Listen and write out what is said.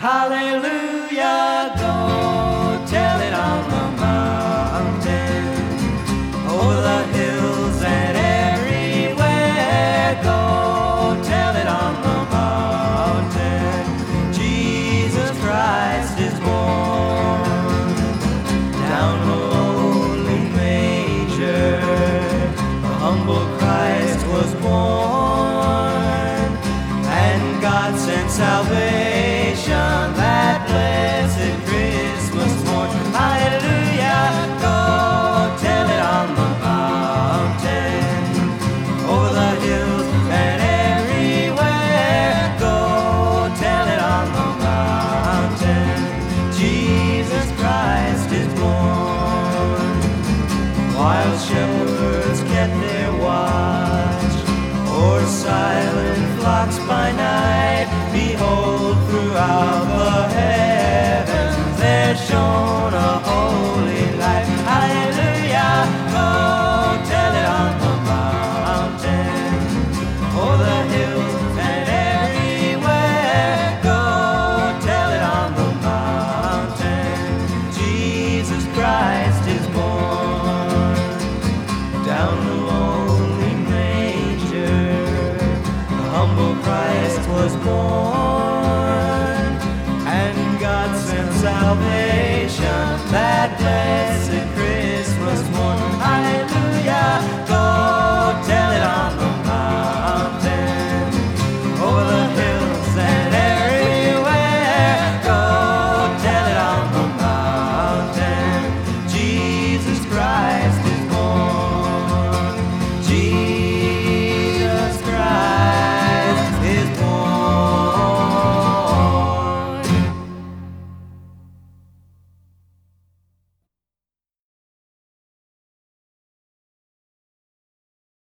Hallelujah, go tell it on the mountain, over the hills and everywhere. Go tell it on the mountain, Jesus Christ is born. Down in a lonely manger, the humble Christ was born, and God sent salvation